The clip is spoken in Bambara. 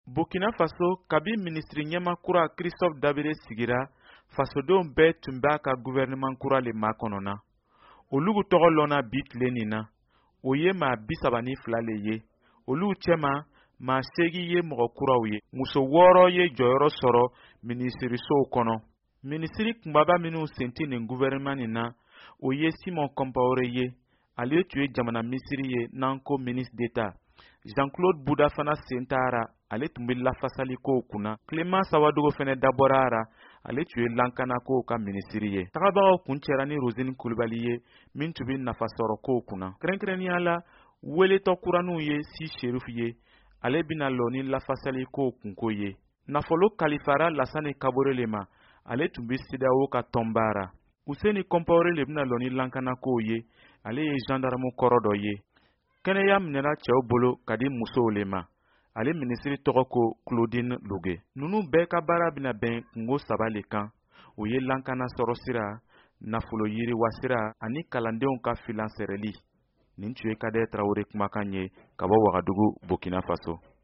Burkina Faso kabi ministri ɲɛma kura Christophe Dabire sigira fasodenw bɛɛ tun b'a ka gouvernement kura le makɔnɔna. Olugu tɔgɔ lɔnna bi tile nin na. O ye maa 32 le ye. Olu cɛma maa 8 ye mɔgɔ kuraw ye. Muso 6 ye jɔyɔrɔ sɔrɔ ministerisow kɔnɔ. Ministri kunbaba minnu senti nin gouvernement nin na, o ye Simon Compaoré ye. Ale tun ye jamana misiri ye n'an ko ministre d'État. Jean-Claude Bouda fana sentara, ale tun bɛ lafasali kow kunna. Clément Sawadogo fana dabɔra, ale tun ye lankana kow ka ministiri ye. Tagabagaw kun cɛra ni Rosine Kulibali ye, min tun bɛ nafasɔrɔ kow kunna. Kɛrɛnkɛrɛnnenya la, weletɔ kuraniw ye Si Sheriff ye, ale bɛna lɔ ni lafasali kow kunko ye. Nafolo kalifara Lassane Kabore le ma, ale tun bɛ CEDEAO ka tɔnbaara. Ousseini Compaoré le bɛna lɔ ni lankana kow ye, ale ye gendarme kɔrɔ dɔ ye. Kɛnɛya minɛra cɛw bolo ka di musow le ma. Ale ministri tɔgɔ ko Claudine Lugue. Nunu bɛɛ ka baara bɛna bɛn kungo 3 le kan. O ye lankana sɔrɔ sira, nafolo yiriwa sira ani kalandenw ka filansɛrɛli. Nin tun ye Kader Traoré kumakan ye ka bɔ Wagadugu, Burkina Faso.